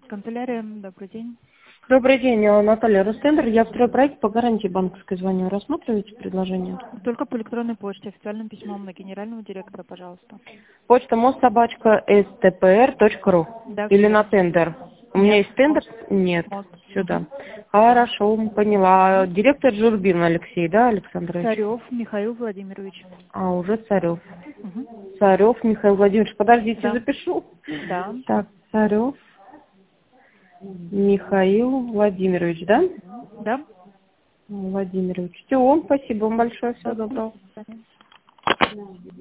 Канцелярия, добрый день. Добрый день, Наталья Ростендер. Я второй проект по гарантии банковской звоню. Рассматриваете предложение? Только по электронной почте, официальным письмом на генерального директора, пожалуйста. Почта most@stpr.ru. Да, все Или верно. на тендер? У меня Нет, есть тендер? мост. Нет. Мост. Сюда. Мгм. Хорошо, поняла. Директор Журбин Алексей, да, Александрович? Царев Михаил Владимирович. А, уже Царев. Мгм. Царев Михаил Владимирович. Подождите, Да. запишу. Да. Так, Царев Михаил Владимирович, да? Мгм. Да. Владимирович. Все, спасибо вам большое. Всего Да. доброго. До свидания.